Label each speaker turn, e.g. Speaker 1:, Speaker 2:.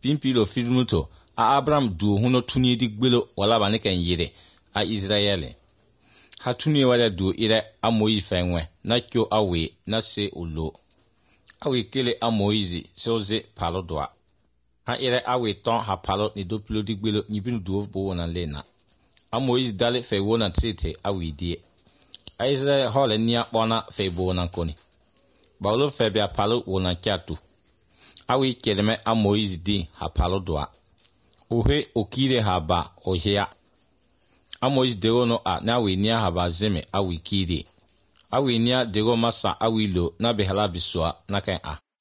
Speaker 1: pimpilo filmuto a Abraham du huno tuni di gbelo wala bani ken yire a Israeli. Ha tuni wala du ire a Moïse fenwe na kyo awe na se ulo. Awe kele a Moïse soze palo doa. Ha ire awe ton ha palo ni do pilo di gbelo ni binu du bo na lena. A Moïse dale fe wona trete awe die. A Israel hole niya bona fe bo na koni. Baulo fe bia palo wona kiatu. Awe keleme a Moïse di ha palo doa. Ohe okire haba ohia. A Moïse dego no a na we nia haba zeme awe kire. Awe nia dego masa awilo na behala biswa na ken a.